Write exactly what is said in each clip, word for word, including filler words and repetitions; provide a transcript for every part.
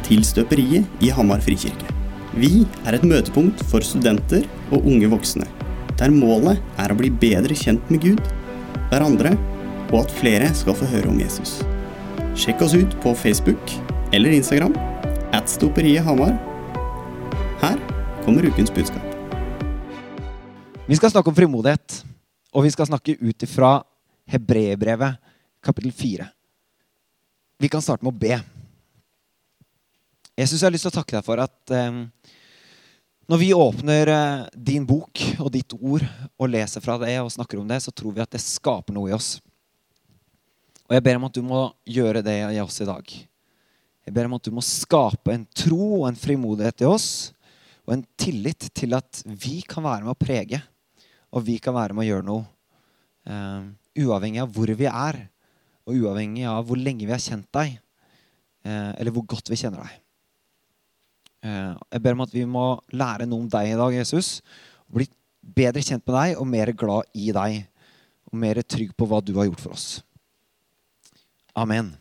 til Støperiet i Hamar Frikirke. Vi er et møtepunkt for studenter og unge voksne, der målet er å bli bedre kjent med Gud, hverandre, og at flere skal få høre om Jesus. Sjekk oss ut på Facebook eller Instagram, at Støperiet Hamar. Her kommer ukens budskap. Vi skal snakke om frimodighet, og vi skal snakke ut ifra Hebreerbrevet, kapittel fire. Vi kan starte med å be. Jesus, jeg har lyst til å takke deg for at eh, når vi åpner eh, din bok og ditt ord og leser fra det og snakker om det, så tror vi at det skaper noe i oss. Og jeg ber om at du må gjøre det i oss i dag. Jeg ber om at du må skape en tro og en frimodighet i oss, og en tillit til at vi kan være med å prege, og vi kan være med å gjøre noe, uh, uavhengig av hvor vi er, og uavhengig av hvor lenge vi har kjent deg, uh, eller hvor godt vi kjenner deg. Uh, jeg ber om at vi må lære noe om deg i dag, Jesus, og bli bedre kjent med deg, og mer glad i deg, og mer trygg på hva du har gjort for oss. Amen.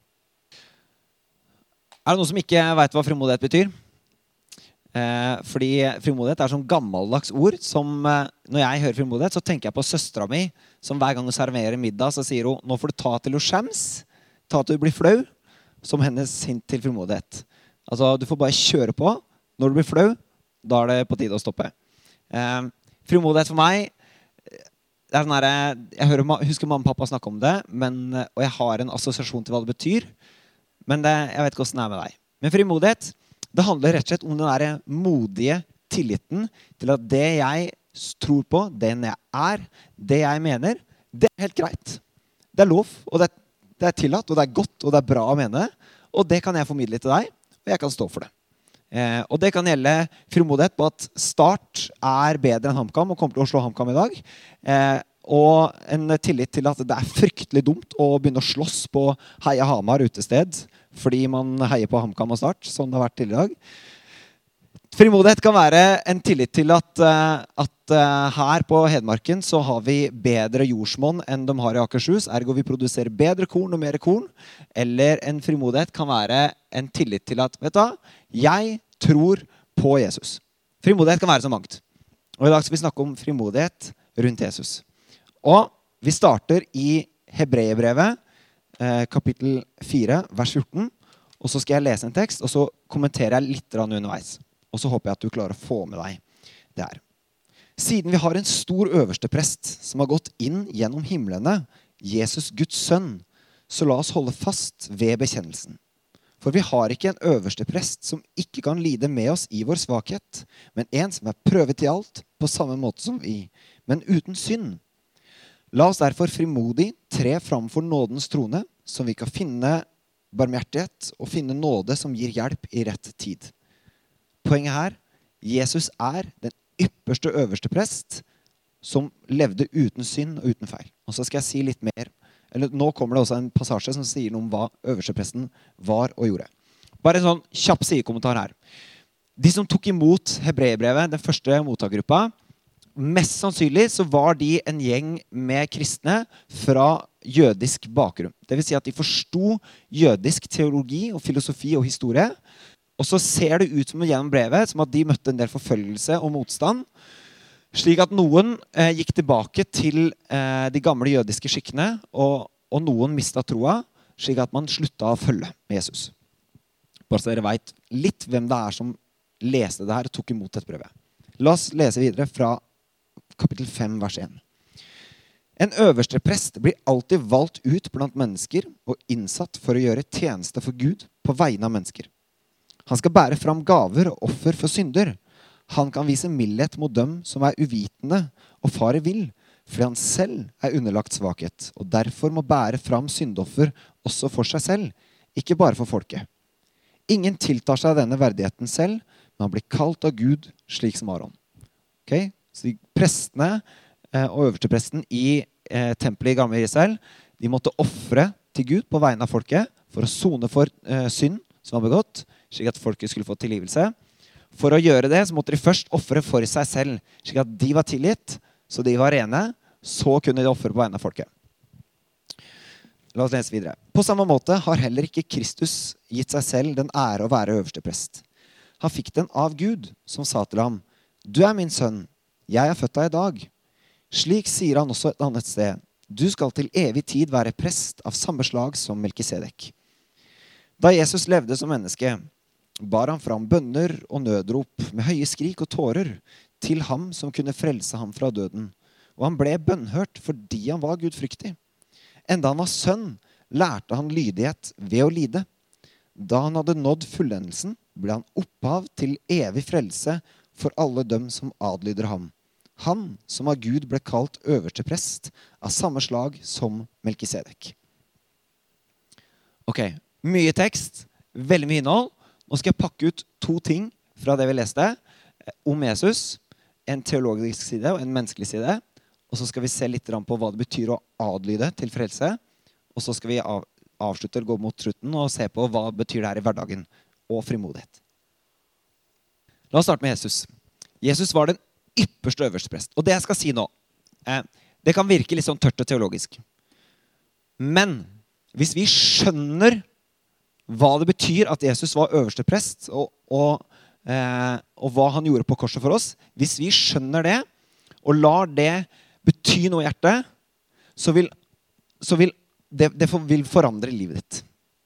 Er det noen som ikke vet hva frimodighet betyr? Eh, fordi frimodighet er sånn gammeldags ord som eh, når jeg hører frimodighet så tenker jeg på søstera mi som hver gang hun serverer middag så sier hun nå får du ta til å skjems, ta til å bli flau, som hennes hint til frimodighet. Altså du får bare kjøre på. Når du blir flau, da er det på tide å stoppe. Eh, frimodighet for meg det er sånn her, jeg hører, husker mamma og pappa snakke om det, men, og jeg har en assosiasjon til hva det betyr, men det, jeg vet ikke hvordan det er med deg. Men frimodighet det handler rett og slett om den der modige tilliten til at det jeg tror på, den jeg er, det jeg mener, det er helt greit. Det er lov, og det er, det er tillatt, og det er godt, og det er bra å mene. Og det kan jeg formidle til deg, og jeg kan stå for det. Eh, og det kan gjelde frimodighet på at Start er bedre enn HamKam, og kommer til å slå HamKam i dag. Eh, og en tillit til at det er fryktelig dumt å begynne å slåss på Heia Hamar utested, fordi man heier på HamKam og Start, som det har vært tidligere i dag. Frimodighet kan være en tillit til at, at her på Hedmarken så har vi bedre jordsmonn enn de har i Akershus, ergo vi produserer bedre korn og mer korn. Eller en frimodighet kan være en tillit til at, vet du, jeg tror på Jesus. Frimodighet kan være så mangt. Og i dag skal vi snakke om frimodighet rundt Jesus. Og vi starter i Hebreerbrevet, kapittel fire, vers fjorten. Og så skal jeg lese en tekst, og så kommenterer jeg litt underveis. Og så håper jeg at du klarer å få med deg det her. Siden vi har en stor øverste prest som har gått inn gjennom himlene, Jesus Guds sønn, så la oss holde fast ved bekjennelsen. For vi har ikke en øverste prest som ikke kan lide med oss i vår svakhet, men en som er prøvet i alt på samme måte som vi, men uten synd. La oss derfor frimodig tre fram for nådens trone, som vi kan finne barmhjertighet og finne nåde som gir hjelp i rett tid. Poenget her, Jesus er den ypperste øverste prest som levde uten synd og uten feil. Og så skal jeg si litt mer. Eller, nå kommer det også en passasje som sier noe om hva øverste presten var og gjorde. Bare en sånn kjapp sidekommentar her. De som tok imot Hebreerbrevet, den første mottakergruppa, mest sannsynlig så var de en gjeng med kristne fra jødisk bakgrunn. Det vil si at de forsto jødisk teologi og filosofi og historie. Og så ser det ut som gjennom brevet som at de møtte en del forfølgelse og motstand. Slik at noen eh, gikk tilbake til eh, de gamle jødiske skikkene, og, og noen mistet troa, slik at man slutta å følge med Jesus. Bare så dere vet litt hvem det er som leste det her og tok imot et brevet. La oss lese videre fra kapittel fem, vers en. En øverste prest blir alltid valgt ut blant mennesker og innsatt for å gjøre tjeneste for Gud på vegne av mennesker. Han skal bære fram gaver og offer for synder. Han kan vise mildhet mot dem som er uvitende og farer vill, fordi han selv er underlagt svakhet, og derfor må bære fram syndoffer også for seg selv, ikke bare for folket. Ingen tiltar seg denne verdigheten selv, men han blir kalt av Gud slik som Aron. Okay? Så de prestene eh, og øverstepresten i eh, tempelet i gamle Israel, de måtte offre til Gud på vegne av folket for å sone for eh, synd som var begått, slik at folket skulle få tilgivelse. For å gjøre det så måtte de først offre for seg selv, slik at de var tilgitt, så de var rene, så kunne de offre på vegne av folket. La oss lese videre. På samme måte har heller ikke Kristus gitt seg selv den ære å være øverste prest. Han fikk den av Gud, som sa til ham, «Du er min sønn, jeg har født deg i dag.» Slik sier han også et annet sted, «Du skal til evig tid være prest av samme slag som Melkisedek.» Da Jesus levde som menneske, bar han fram bønner og nødrop med høye skrik og tårer til ham som kunne frelse ham fra døden. Og han ble bønnhørt fordi han var gudfryktig. Enda han var sønn, lærte han lydighet ved å lide. Da han hadde nådd fullendelsen, ble han opphav til evig frelse for alle dem som adlyder ham. Han som av Gud ble kalt øverste prest av samme slag som Melkisedek. Ok, mye tekst, veldig mye innhold. Nå skal jeg pakke ut to ting fra det vi leste om Jesus. En teologisk side og en menneskelig side. Og så skal vi se litt på hva det betyr å adlyde til frelse. Og så skal vi av, avslutte og gå mot slutten og se på hva betyr det her i hverdagen. Og frimodighet. La oss starte med Jesus. Jesus var den ypperste øverste prest. Og det jeg skal si nå, eh, det kan virke litt sånn tørt og teologisk. Men hvis vi skjønner hva det betyr at Jesus var øverste prest, og, og, eh, og hva han gjorde på korset for oss, hvis vi skjønner det, og lar det bety noe i hjertet, så vil, så vil det, det for, vil forandre livet ditt.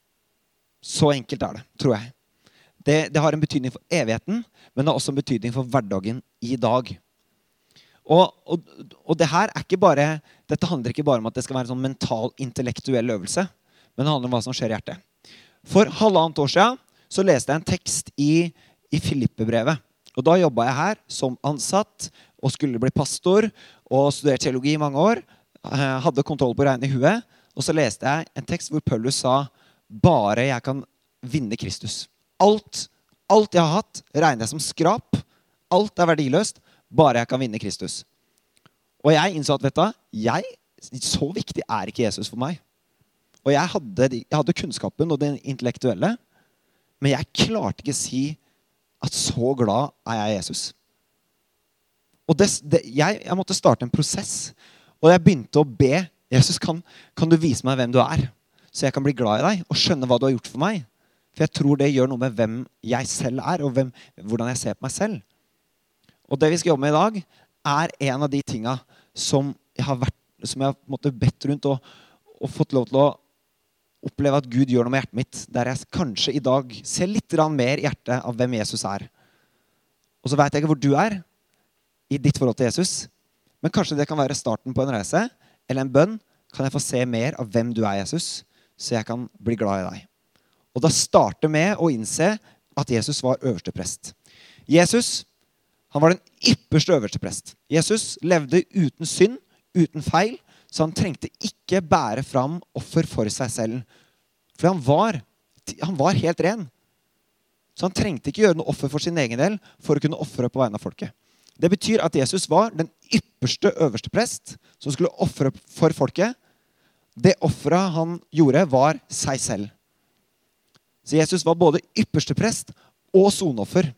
Så enkelt er det, tror jeg. Det, det har en betydning for evigheten, men det har også en betydning for hverdagen i dag. Og, og, og det her er ikke bare, dette handler ikke bare om at det skal være en sånn mental, intellektuell øvelse, men det handler om hva som skjer i hjertet. For halvannet år siden så leste jeg en tekst i, i Filippe-brevet. Og da jobbet jeg her som ansatt og skulle bli pastor og studerte teologi i mange år. Hadde kontroll på regnet i huet. Og så leste jeg en tekst hvor Paulus sa bare jeg kan vinne Kristus. Alt, alt jeg har hatt regner jeg som skrap. Alt er verdiløst. Bare jeg kan vinne Kristus. Og jeg innså at vet du, jeg, så viktig er ikke Jesus for meg. Og jeg hadde, jeg hadde kunnskapen og det intellektuelle, men jeg klarte ikke å si at så glad er jeg i Jesus. Og det, det, jeg, jeg måtte starte en prosess, og jeg begynte å be, Jesus, kan, kan du vise meg hvem du er, så jeg kan bli glad i deg og skjønne hva du har gjort for meg. For jeg tror det gjør noe med hvem jeg selv er, og hvem, hvordan jeg ser på meg selv. Og det vi skal jobbe med i dag, er en av de tingene som jeg har, vært, som jeg har måtte, bedt rundt og, og fått lov til å oppleve at Gud gjør noe med hjertet mitt, der jeg kanskje i dag ser litt mer i hjertet av hvem Jesus er. Og så vet jeg ikke hvor du er i ditt forhold til Jesus, men kanskje det kan være starten på en reise, eller en bønn, kan jeg få se mer av hvem du er, Jesus, så jeg kan bli glad i deg. Og da starter med å innse at Jesus var øverste prest. Jesus, han var den ypperste øverste prest. Jesus levde uten synd, uten feil, så han trengte ikke bære fram offer for seg selv. For han var, han var helt ren. Så han trengte ikke gjøre noe offer for sin egen del for å kunne offre på vegne av folket. Det betyr at Jesus var den ypperste øverste prest som skulle offre for folket. Det offeret han gjorde var seg selv. Så Jesus var både ypperste prest og sonoffer.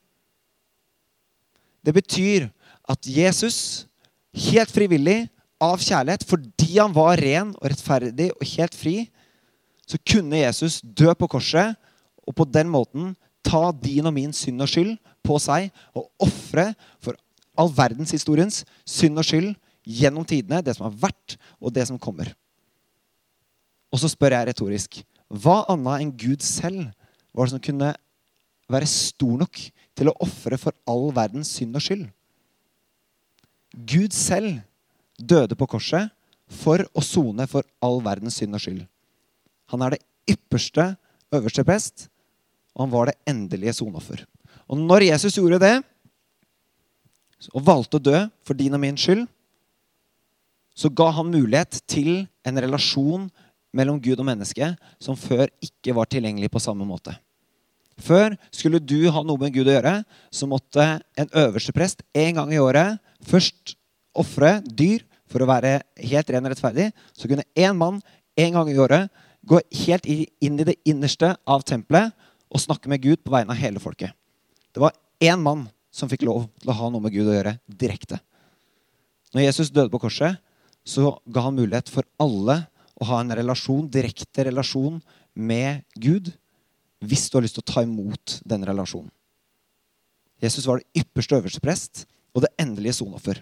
Det betyr at Jesus helt frivillig av kjærlighet, fordi han var ren og rettferdig og helt fri, så kunne Jesus dø på korset, og på den måten ta din og min synd og skyld på seg, og offre for all verdenshistoriens synd og skyld gjennom tidene, det som har vært og det som kommer. Og så spør jeg retorisk, hva annet enn Gud selv var det som kunne være stor nok til å offre for all verdens synd og skyld? Gud selv døde på korset for å sone for all verdens synd og skyld. Han er det ypperste, øverste prest, og han var det endelige sonoffer. Og når Jesus gjorde det, og valgte å dø for din og min skyld, så ga han mulighet til en relasjon mellom Gud og menneske som før ikke var tilgjengelig på samme måte. Før skulle du ha noe med Gud å gjøre, så måtte en øverste prest en gang i året først offre dyr for å være helt ren og rettferdig. Så kunne en mann en gang i året gå helt inn i det innerste av tempelet og snakke med Gud på vegne av hele folket. Det var en mann som fikk lov til å ha noe med Gud å gjøre direkte. Når Jesus døde på korset, så ga han mulighet for alle å ha en relasjon, direkte relasjon med Gud, hvis du har lyst til å ta imot den relasjonen. Jesus var det ypperste øverste prest, og det endelige sonoffer.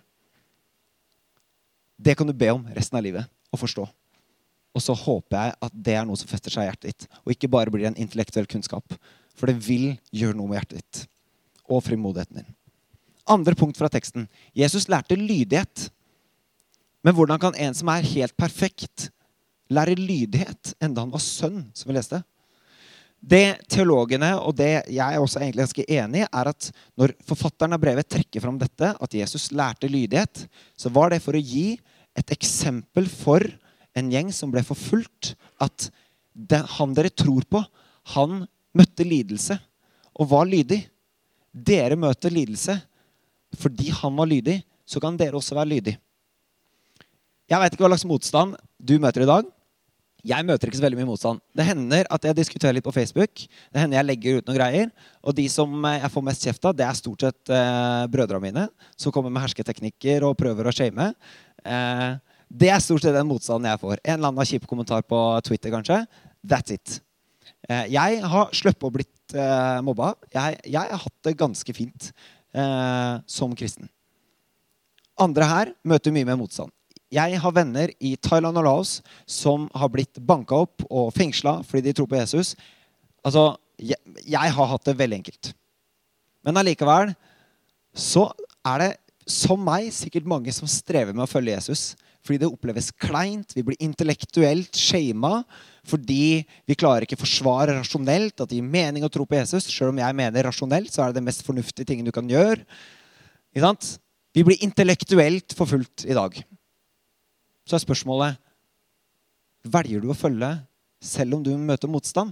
Det kan du be om resten av livet, å forstå. Og så håper jeg at det er noe som fester seg i hjertet ditt, og ikke bare blir en intellektuell kunnskap, for det vil gjøre noe med hjertet ditt, og frimodigheten din. Andre punkt fra teksten. Jesus lærte lydighet. Men hvordan kan en som er helt perfekt lære lydighet enda han var sønn, som vi leste? Det teologene, og det jeg er også egentlig ganske enig i, er at når forfatteren av brevet trekker fram dette, at Jesus lærte lydighet, så var det for å gi et eksempel for en gjeng som ble forfulgt, at det, han dere tror på, han møtte lidelse og var lydig. Dere møter lidelse. Fordi han var lydig, så kan dere også være lydig. Jeg vet ikke hva slags motstand du møter i dag. Jeg møter ikke så veldig mye motstand. Det hender at jeg diskuterer litt på Facebook. Det hender jeg legger ut noen greier. Og de som jeg får mest kjeft av, det er stort sett eh, brødrene mine, som kommer med hersketeknikker og prøver å shame. Eh, det er stort sett den motstanden jeg får. En eller annen kjip kommentar på Twitter, kanskje. That's it. Eh, jeg har sluppet å blitt eh, mobba. Jeg, jeg har hatt det ganske fint. Eh, som kristen. Andre her møter mye med motstand. Jeg har venner i Thailand og Laos som har blitt banket opp og fengslet fordi de tror på Jesus. Altså, jeg, jeg har hatt det veldig enkelt. Men allikevel så er det som meg sikkert mange som strever med å følge Jesus. Fordi det oppleves kleint, vi blir intellektuelt shamet, fordi vi klarer ikke forsvare rasjonelt at det gir mening å tro på Jesus. Selv om jeg mener rasjonelt, så er det det mest fornuftige tingen du kan gjøre. Ikke sant? Vi blir intellektuelt forfulgt i dag. Så er spørsmålet, velger du å følge selv om du møter motstand?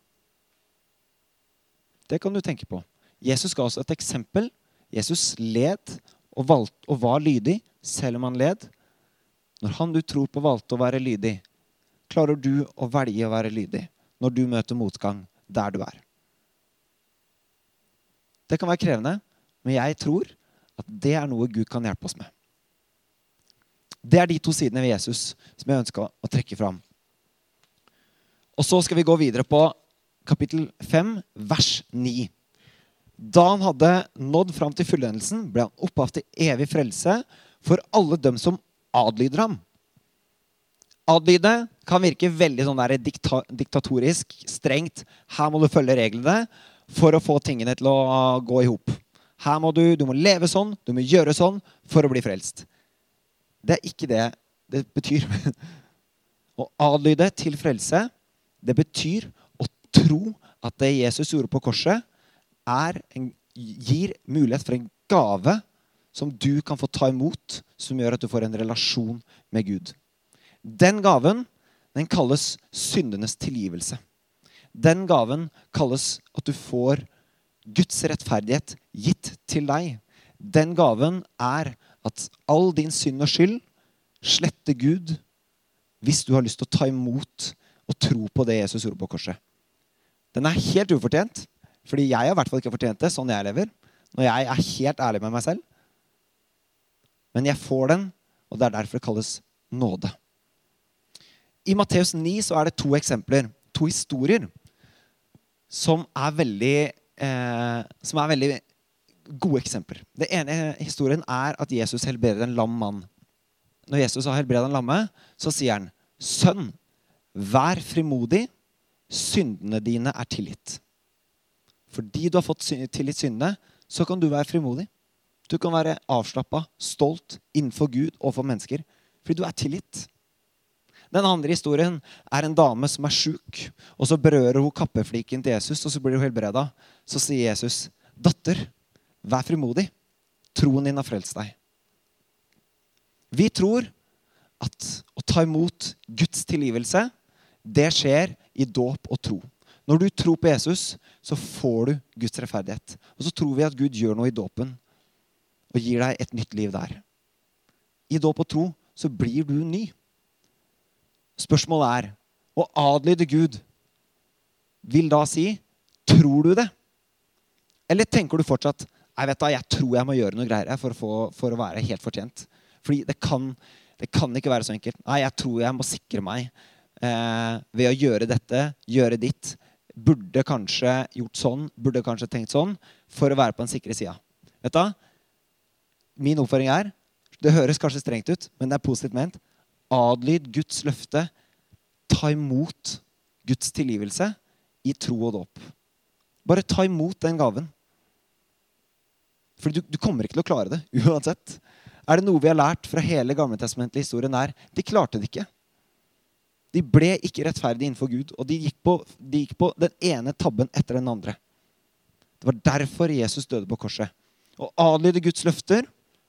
Det kan du tenke på. Jesus ga oss et eksempel. Jesus led og, valgte, og var lydig selv om han led. Når han du tror på valgte å være lydig, klarer du å velge å være lydig når du møter motgang der du er. Det kan være krevende, men jeg tror at det er noe Gud kan hjelpe oss med. Det er de to sidene ved Jesus som jeg ønsker å trekke fram. Og så skal vi gå videre på kapittel fem, vers ni. Da han hadde nådd fram til fullendelsen, ble han opphav til evig frelse for alle dem som adlyder ham. Adlyde kan virke veldig sånn der dikta, diktatorisk, strengt. Her må du følge reglene for å få tingene til å gå i hop. Her må du, du må leve sånn, du må gjøre sånn for å bli frelst. Det er ikke det det betyr. Å adlyde til frelse, det betyr å tro at det Jesus gjorde på korset, er en, gir mulighet for en gave som du kan få ta imot, som gjør at du får en relasjon med Gud. Den gaven, den kalles syndenes tilgivelse. Den gaven kalles at du får Guds rettferdighet gitt til deg. Den gaven er at all din synd og skyld sletter Gud hvis du har lyst til å ta imot og tro på det Jesus gjorde på korset. Den er helt ufortjent, fordi jeg har i hvert fall ikke fortjent det, sånn jeg lever, når jeg er helt ærlig med meg selv. Men jeg får den, og det er derfor det kalles nåde. I Matteus ni så er det to eksempler, to historier, som er veldig, eh, som er veldig gode eksempler. Det ene historien er at Jesus helbreder en lam mann. Når Jesus har helbredet en lamme, så sier han, «Sønn, vær frimodig, syndene dine er tilgitt.» Fordi du har fått tilgitt syndene, så kan du være frimodig. Du kan være avslappet, stolt innenfor Gud og for mennesker, fordi du er tilgitt. Den andre historien er en dame som er syk, og så berører hun kappefliken til Jesus, og så blir hun helbredet. Så sier Jesus, «Datter, vær frimodig. Troen din har frelst deg.» Vi tror at å ta imot Guds tilgivelse, det skjer i dåp og tro. Når du tror på Jesus, så får du Guds rettferdighet. Og så tror vi at Gud gjør noe i dåpen, og gir deg et nytt liv der. I dåp og tro så blir du ny. Spørsmålet er, å adlyde Gud vil da si, tror du det? Eller tenker du fortsatt, jeg vet da, jeg tror jeg må gjøre noe greier for å, få, for å være helt fortjent. Fordi det kan, det kan ikke være så enkelt. Nei, jeg tror jeg må sikre meg eh, ved å gjøre dette, gjøre ditt, burde kanskje gjort sånn, burde kanskje tenkt sånn, for å være på den sikre siden. Vet du? Min oppføring er, det høres kanskje strengt ut, men det er positivt ment. Adlyd Guds løfte, ta imot Guds tilgivelse i tro og dåp. Bare ta imot den gaven. For du, du kommer ikke til å klare det, uansett. Er det noe vi har lært fra hele gamle testamentlige historien er, de klarte det ikke. De ble ikke rettferdige innenfor Gud, og de gikk, på, de gikk på den ene tabben etter den andre. Det var derfor Jesus døde på korset. Å adlyde Guds løfter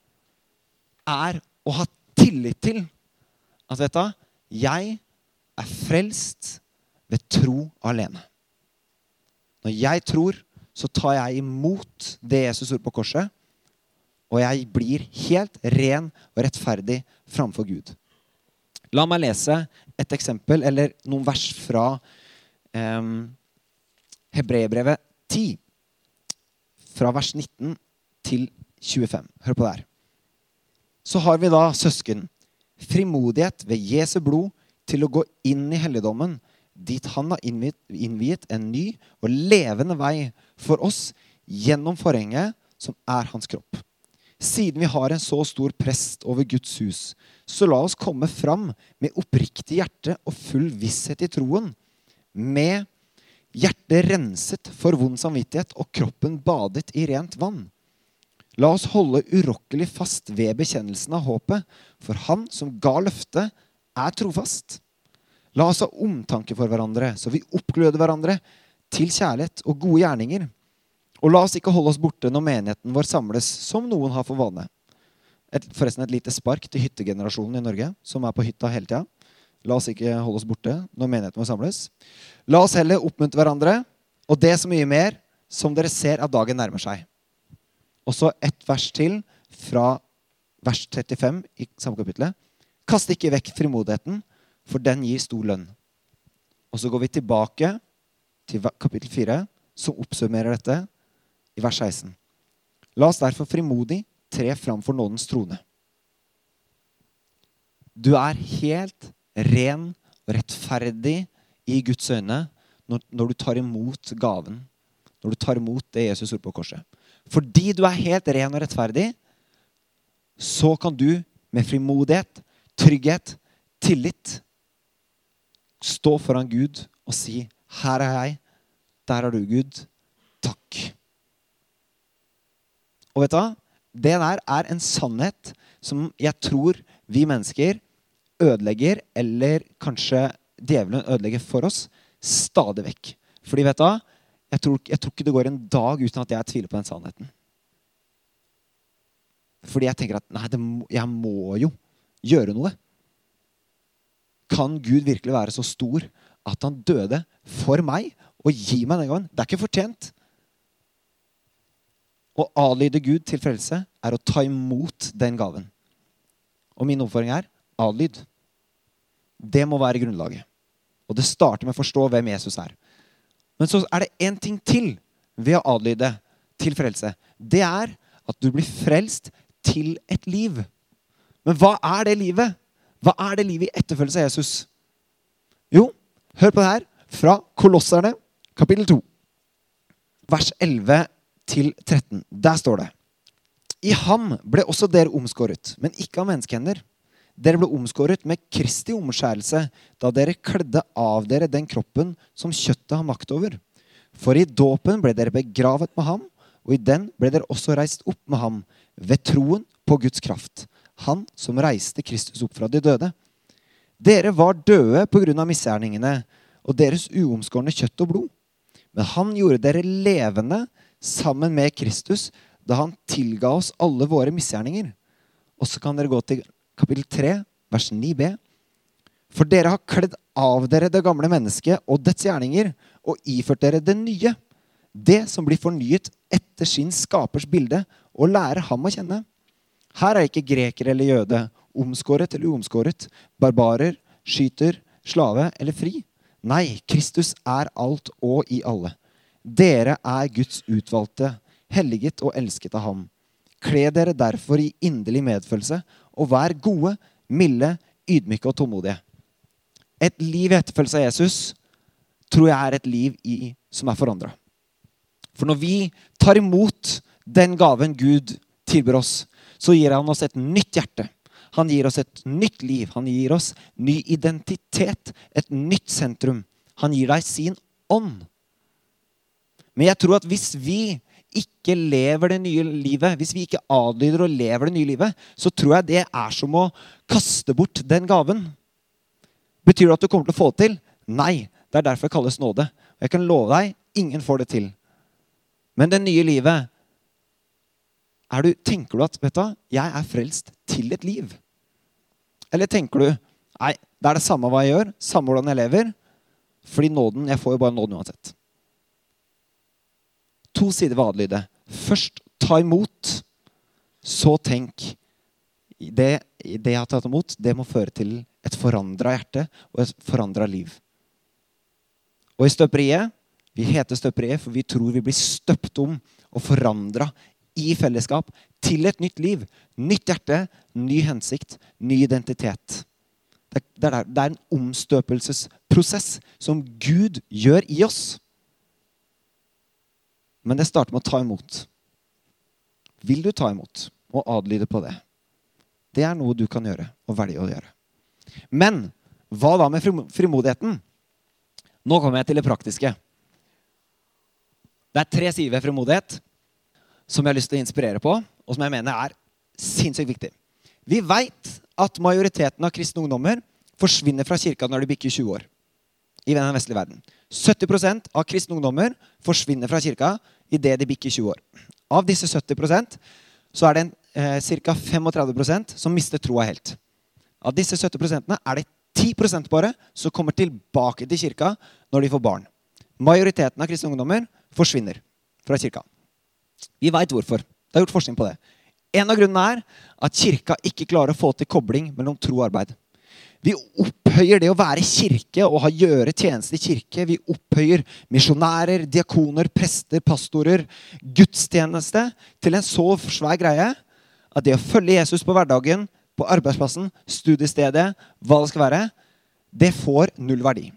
er å ha tillit til at vet du, jeg er frelst ved tro alene. Når jeg tror, så tar jeg imot det Jesus gjorde på korset, og jeg blir helt ren og rettferdig framfor Gud. La meg lese et eksempel, eller noen vers fra eh, Hebreerbrevet ti, fra vers nitten til tjuefem. Hør på det her. Så har vi da, søsken, frimodighet ved Jesu blod til å gå inn i helligdommen, dit han har innviet, innviet en ny og levende vei for oss gjennom forhenget som er hans kropp. Siden vi har en så stor prest over Guds hus, så la oss komme fram med oppriktig hjerte og full visshet i troen, med hjertet renset for vond samvittighet og kroppen badet i rent vann. La oss holde urokkelig fast ved bekjennelsen av håpet, for han som ga løftet er trofast. La oss ha omtanke for hverandre, så vi oppgløder hverandre til kjærlighet og gode gjerninger. Og la oss ikke holde oss borte når menigheten vår samles, som noen har for vane. Et, forresten et lite spark til hyttegenerasjonen i Norge, som er på hytta hele tiden. La oss ikke holde oss borte når menigheten vår samles. La oss heller oppmuntre hverandre, og det så mye mer, som dere ser at dagen nærmer seg. Og så et vers til fra vers trettifem i samme kapitlet. Kast ikke vekk frimodigheten, for den gir stor lønn. Og så går vi tilbake til kapittel fire, som oppsummerer dette i vers seksten. La oss derfor frimodig tre fram for nådens trone. Du er helt ren og rettferdig i Guds øyne når, når du tar imot gaven, når du tar imot det Jesus gjorde på korset. Fordi du er helt ren og rettferdig, så kan du med frimodighet, trygghet, tillit, stå foran Gud og si, her er jeg, der er du Gud, takk. Og vet du hva? Det der er en sannhet som jeg tror vi mennesker ødelegger, eller kanskje djevelen ødelegger for oss, stadig vekk. Fordi vet du hva? Jeg tror, jeg tror ikke det går en dag uten at jeg tviler på den sannheten. Fordi jeg tenker at, nei, det må, jeg må jo gjøre noe. Kan Gud virkelig være så stor at han døde for meg og gi meg den gangen? Det er ikke fortjent. Å adlyde Gud til frelse er å ta imot den gaven. Og min oppfordring er adlyd. Det må være grunnlaget. Og det starter med å forstå hvem Jesus er. Men så er det en ting til ved å adlyde til frelse. Det er at du blir frelst til et liv. Men hva er det livet? Hva er det livet i etterfølgelse av Jesus? Jo, hør på det her fra Kolosserne, kapittel to, vers elleve til tretten. Der står det: I ham ble også dere omskåret, men ikke av menneskehender. Dere ble omskåret med Kristi omskjærelse, da dere kledde av dere den kroppen som kjøttet har makt over. For i dåpen ble dere begravet med ham, og i den ble dere også reist opp med ham, ved troen på Guds kraft. Han som reiste Kristus opp fra de døde. Dere var døde på grunn av misgjerningene og deres uomskårne kjøtt og blod. Men han gjorde dere levende sammen med Kristus, da han tilga oss alle våre misgjerninger. Og så kan dere gå til kapittel tre, vers ni b. For dere har kledd av dere det gamle mennesket og dets gjerninger, og iført dere det nye, det som blir fornyet etter sin skapers bilde, og lærer ham å kjenne. Her er ikke greker eller jøde, omskåret eller uomskåret, barbarer, skyter, slave eller fri. Nei, Kristus er alt og i alle. Dere er Guds utvalgte, helliget og elsket av ham. Kle dere derfor i inderlig medfølelse, og vær gode, milde, ydmyke og tålmodige. Et liv i etterfølgelse av Jesus tror jeg er et liv i, som er forandret. For når vi tar imot den gaven Gud tilbyr oss, så gir han oss et nytt hjerte. Han gir oss et nytt liv. Han gir oss ny identitet, et nytt sentrum. Han gir deg sin ånd. Men jeg tror at hvis vi ikke lever det nye livet, hvis vi ikke adlyder og lever det nye livet, så tror jeg det er som å kaste bort den gaven. Betyr det at du kommer til å få det til? Nei, det er derfor det kalles nåde. Jeg kan love deg, ingen får det til. Men det nye livet, er du, tenker du at, vet du, jeg er frelst til et liv? Eller tenker du, nei, det er det samme hva jeg gjør, samme hvordan jeg lever, fordi nåden, jeg får jo bare nåden uansett. To sider ved adlyde. Først ta imot, så tenk, det, det jeg har tatt imot, det må føre til et forandret hjerte og et forandret liv. Og i støperiet, vi heter støperiet, for vi tror vi blir støpt om og forandret i fellesskap til et nytt liv. Nytt hjerte, ny hensikt, ny identitet. Det, det, er, det er en omstøpelsesprosess som Gud gjør i oss. Men det starter med å ta imot. Vil du ta imot og adlyde på det? Det er noe du kan gjøre og velge å gjøre. Men hva da med frimodigheten? Nå kommer jeg til det praktiske. Det er tre sider ved frimodighet som jeg har lyst til å inspirere på, og som jeg mener er sinnssykt viktig. Vi vet at majoriteten av kristne ungdommer forsvinner fra kirka når de bikker tjue år i den vestlige verden. sytti prosent av kristne ungdommer forsvinner fra kirka i det de bikker tjue år. Av disse sytti prosent så er det en, eh, cirka trettifem prosent som mister troa helt. Av disse sytti prosentene er det ti prosent bare som kommer tilbake til kirka når de får barn. Majoriteten av kristne ungdommer forsvinner fra kirka. Vi vet hvorfor. Det er gjort forskning på det. En av grunnene er at kirka ikke klarer å få til kobling mellom tro og arbeid. Vi opphøyer det å være kirke og ha gjøre tjeneste i kirke. Vi opphøyer misjonærer, diakoner, prester, pastorer, gudstjeneste til en så svær greie at det å følge Jesus på hverdagen, på arbeidsplassen, studiestedet, hva det skal være, det får null verdi.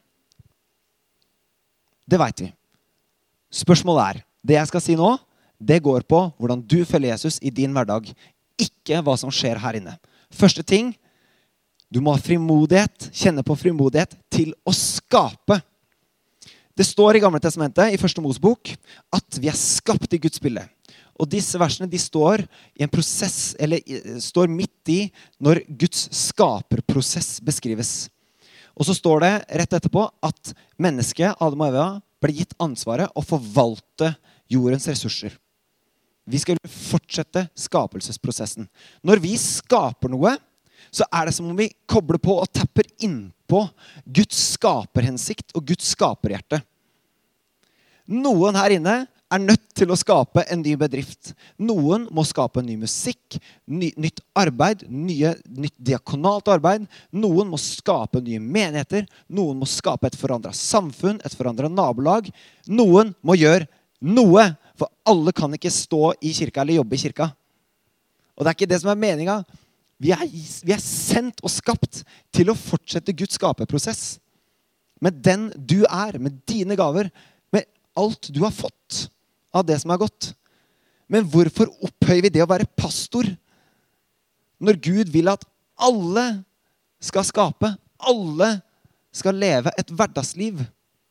Det vet vi. Spørsmålet er, det jeg skal si nå, det går på hvordan du følger Jesus i din hverdag, ikke hva som skjer her inne. Første ting, du må ha frimodighet, kjenne på frimodighet til å skape. Det står i Gamle testamentet, i første Mosebok, at vi er skapt i Guds bilde. Og disse versene, de står i en prosess, eller står midt i når Guds skaperprosess beskrives. Og så står det rett etterpå at mennesket, Adam og Eva, ble gitt ansvaret å forvalte jordens ressurser. Vi skal fortsette skapelsesprosessen. Når vi skaper noe, så er det som om vi kobler på og tapper inn på Guds skaperhensikt og Guds skaperhjerte. Noen her inne er nødt til å skape en ny bedrift. Noen må skape ny musikk, ny, nytt arbeid, nye, nytt diakonalt arbeid. Noen må skape nye menigheter. Noen må skape et forandret samfunn, et forandret nabolag. Noen må gjøre noe, for alle kan ikke stå i kirka eller jobbe i kirka. Og det er ikke det som er meningen. Vi er, vi er sendt og skapt til å fortsette Guds skaperprosess. Med den du er, med dine gaver, med alt du har fått av det som er godt. Men hvorfor opphøyer vi det å være pastor når Gud vil at alle skal skape, alle skal leve et hverdagsliv?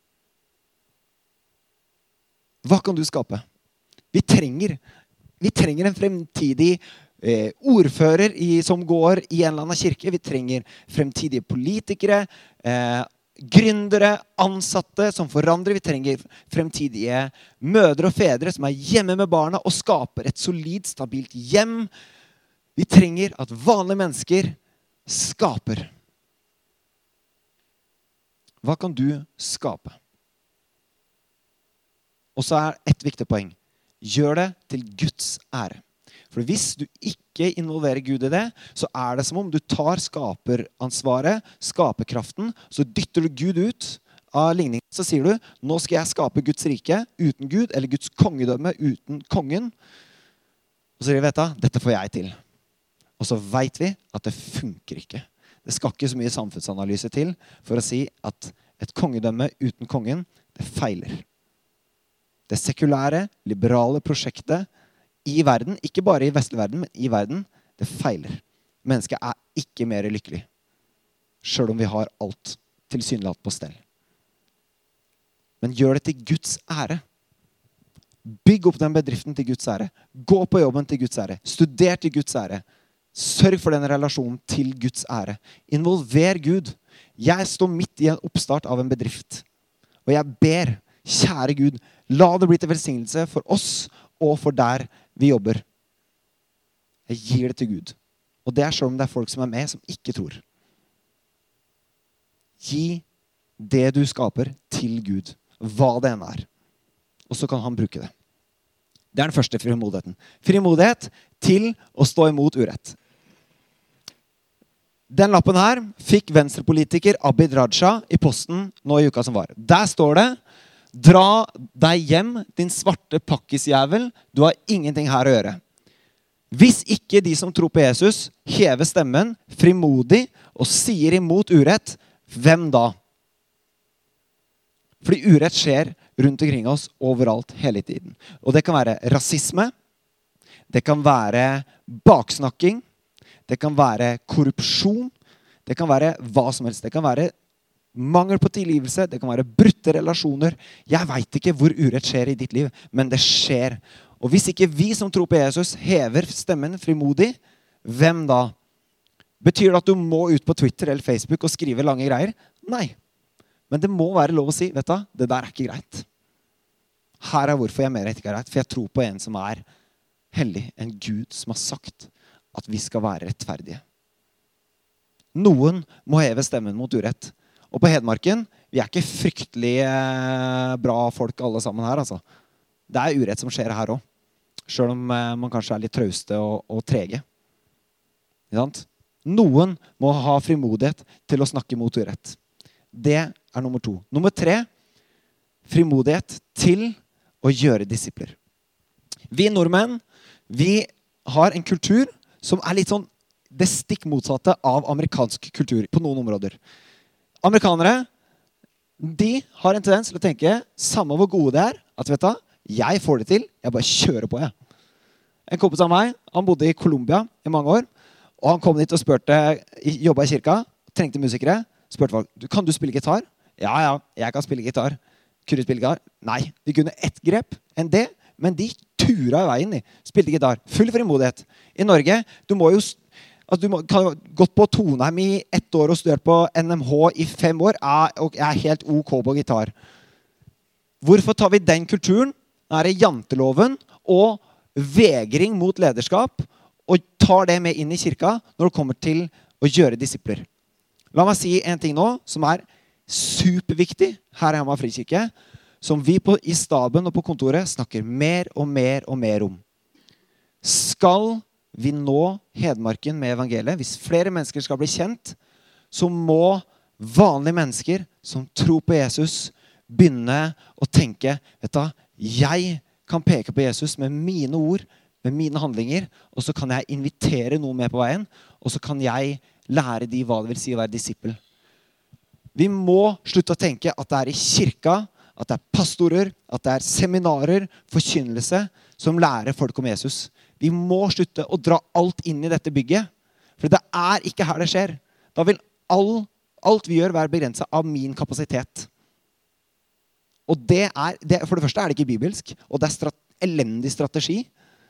Hva kan du skape? Vi trenger, vi trenger en fremtidig eh, ordfører i, som går i en eller annen kirke. Vi trenger fremtidige politikere, eh, gründere, ansatte som forandrer. Vi trenger fremtidige mødre og fedre som er hjemme med barna og skaper et solid, stabilt hjem. Vi trenger at vanlige mennesker skaper. Hva kan du skape? Og så er et viktig poeng. Gjør det til Guds ære. For hvis du ikke involverer Gud i det, så er det som om du tar skaperansvaret, skaperkraften, så dytter du Gud ut av ligningen. Så sier du, nå skal jeg skape Guds rike uten Gud, eller Guds kongedømme uten kongen. Og så sier vi, vet du, dette får jeg til. Og så vet vi at det funker ikke. Det skal ikke så mye samfunnsanalyse til for å si at et kongedømme uten kongen, det feiler. Det sekulære, liberale prosjektet i verden, ikke bare i vestlig verden, men i verden, det feiler. Mennesket er ikke mer lykkelig, selv om vi har alt tilsynelatende på stell. Men gjør det til Guds ære. Bygg opp den bedriften til Guds ære. Gå på jobben til Guds ære. Studer til Guds ære. Sørg for den relasjonen til Guds ære. Involver Gud. Jeg står midt i en oppstart av en bedrift. Og jeg ber, kjære Gud, la det bli til velsignelse for oss og for der vi jobber. Jeg gir det til Gud. Og det er selv om det er folk som er med, som ikke tror. Gi det du skaper til Gud, hva det enn er. Og så kan han bruke det. Det er den første frimodigheten. Frimodighet til å stå imot urett. Den lappen her fikk venstrepolitiker Abid Raja i posten nå i uka som var. Der står det: dra deg hjem, din svarte pakkisjævel, du har ingenting her å gjøre. Hvis ikke de som tror på Jesus hever stemmen frimodig og sier imot urett, hvem da? Fordi urett skjer rundt omkring oss overalt hele tiden. Og det kan være rasisme, det kan være baksnakking, det kan være korrupsjon, det kan være hva som helst. Det kan være mangel på tilgivelse, det kan være brutte relasjoner. Jeg vet ikke hvor urett skjer i ditt liv, men det skjer. Og hvis ikke vi som tror på Jesus hever stemmen frimodig, hvem da? Betyr det at du må ut på Twitter eller Facebook og skrive lange greier? Nei. Men det må være lov å si, vet du, det der er ikke greit. Her er hvorfor jeg mener det ikke er greit, for jeg tror på en som er hellig, en Gud som har sagt at vi skal være rettferdige. Noen må heve stemmen mot urett. Og på Hedmarken, vi er ikke fryktelig eh, bra folk alle sammen her, altså. Det er urett som skjer her også. Selv om eh, man kanskje er litt trauste og, og trege. Ikke sant? Noen må ha frimodighet til å snakke mot urett. Det er nummer to. Nummer tre, frimodighet til å gjøre disipler. Vi nordmenn, vi har en kultur som er litt sånn det stikk motsatte av amerikansk kultur på noen områder. Amerikanere, de har en tendens til å tenke samme hvor gode det er, at vet du, jeg får det til, jeg bare kjører på jeg. En kompis av meg, han bodde i Colombia i mange år, og han kom dit og spurte, jobbet i kirka, trengte musikere, spurte folk, kan du spille gitar? Ja, ja, jeg kan spille gitar. Kunne du spille gitar? Nei, de kunne ett grep enn det, men de tura i veien, de spilte gitar. Full frimodighet. I Norge, du må jo, altså du må, kan jo gått på Toneheim i ett år og studert på N M H i fem år, er, og er helt ok på gitar. Hvorfor tar vi den kulturen? Det er janteloven og vegring mot lederskap, og tar det med inn i kirka når det kommer til å gjøre disipler. La meg si en ting nå, som er superviktig her i Hamar Frikirke, som vi på, i staben og på kontoret snakker mer og mer og mer om. Skal vi nå Hedmarken med evangeliet, hvis flere mennesker skal bli kjent, så må vanlige mennesker som tror på Jesus begynne å tenke, vet du, jeg kan peke på Jesus med mine ord, med mine handlinger, og så kan jeg invitere noen med på veien, og så kan jeg lære de hva det vil si å være disippel. Vi må slutte å tenke at det er i kirka, at det er pastorer, at det er seminarer, forkynnelse, som lærer folk om Jesus. Vi må slutte å dra alt inn i dette bygget, for det er ikke her det skjer. Da vil all, alt vi gjør være begrenset av min kapasitet. Og det er, det, for det første er det ikke bibelsk, og det er strat, elendig strategi.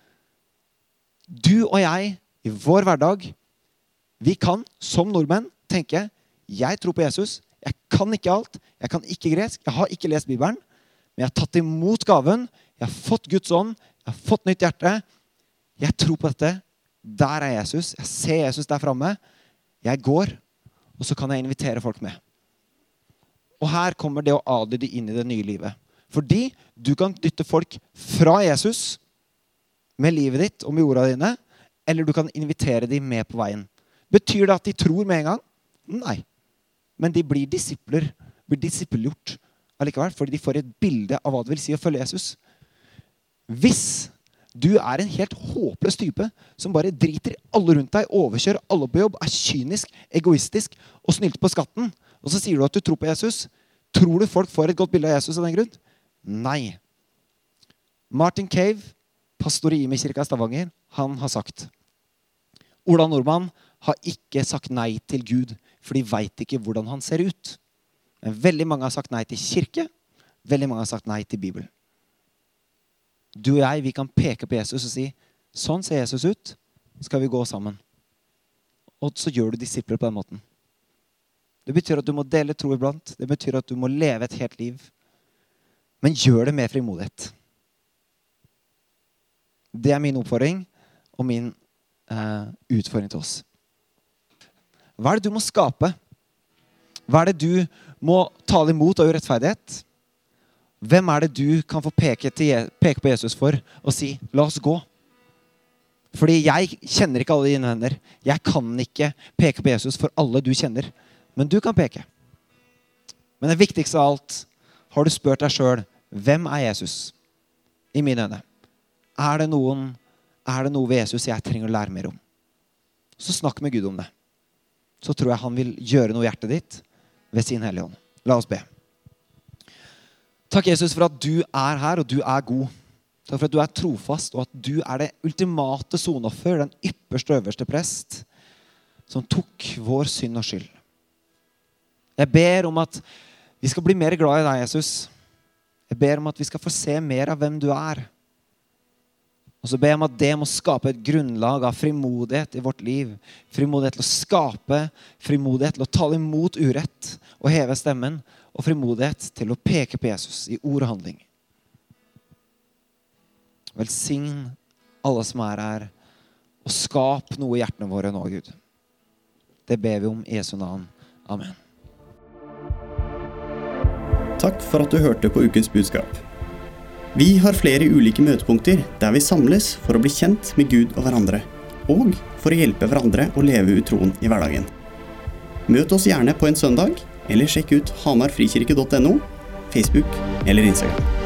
Du og jeg, i vår hverdag, vi kan som nordmenn tenke, jeg tror på Jesus, jeg kan ikke alt, jeg kan ikke gresk, jeg har ikke lest Bibelen, men jeg har tatt imot gaven, jeg har fått Guds ånd, jeg har fått nytt hjerte, jeg tror på dette, der er Jesus, jeg ser Jesus der fremme, jeg går, og så kan jeg invitere folk med. Og her kommer det å adlyde inn i det nye livet. Fordi du kan dytte folk fra Jesus med livet ditt og med ordene dine, eller du kan invitere dem med på veien. Betyr det at de tror med en gang? Nei. Men de blir disipler, blir disippelgjort allikevel, fordi de får et bilde av hva det vil si å følge Jesus. Hvis Du er en helt håpløs type som bare driter i alle rundt deg, overkjører alle på jobb, er kynisk, egoistisk og snylter på skatten. Og så sier du at du tror på Jesus. Tror du folk får et godt bilde av Jesus av den grunn? Nei. Martin Cave, pastor i Imi-kirka i Stavanger, han har sagt: Ola Nordmann har ikke sagt nei til Gud, for de vet ikke hvordan han ser ut. Men veldig mange har sagt nei til kirke, veldig mange har sagt nei til Bibelen. Du og jeg, vi kan peke på Jesus og si, sånn ser Jesus ut, skal vi gå sammen. Og så gjør du disipler på den måten. Det betyr at du må dele tro iblant. Det betyr at du må leve et helt liv. Men gjør det med frimodighet. Det er min oppfordring og min eh, utfordring til oss. Hva er det du må skape? Hva er det du må tale imot av urettferdighet? Hvem er det du kan få peke, til, peke på Jesus for og si, la oss gå? Fordi jeg kjenner ikke alle dine venner. Jeg kan ikke peke på Jesus for alle du kjenner. Men du kan peke. Men det viktigste av alt, har du spurt deg selv, hvem er Jesus? I mine øyne. Er det noen, er det noe ved Jesus jeg trenger å lære mer om? Så snakk med Gud om det. Så tror jeg han vil gjøre noe i hjertet ditt ved sin hellige ånd. La oss be. Takk, Jesus, for at du er her, og du er god. Takk for at du er trofast, og at du er det ultimate sonoffer, den ypperste øverste prest, som tok vår synd og skyld. Jeg ber om at vi skal bli mer glad i deg, Jesus. Jeg ber om at vi skal få se mer av hvem du er. Og så ber jeg om at det må skape et grunnlag av frimodighet i vårt liv. Frimodighet til å skape, frimodighet til å tale imot urett og heve stemmen, og frimodighet til å peke på Jesus i ord og handling. Velsign alle som er her, og skap noe i hjertene våre nå, Gud. Det ber vi om i Jesu navn. Amen. Takk for at du hørte på ukens budskap. Vi har flere ulike møtepunkter der vi samles for å bli kjent med Gud og hverandre, og for å hjelpe hverandre å leve ut troen i hverdagen. Møt oss gjerne på en søndag, eller sjekk ut hamar frikirke punktum no, Facebook eller Instagram.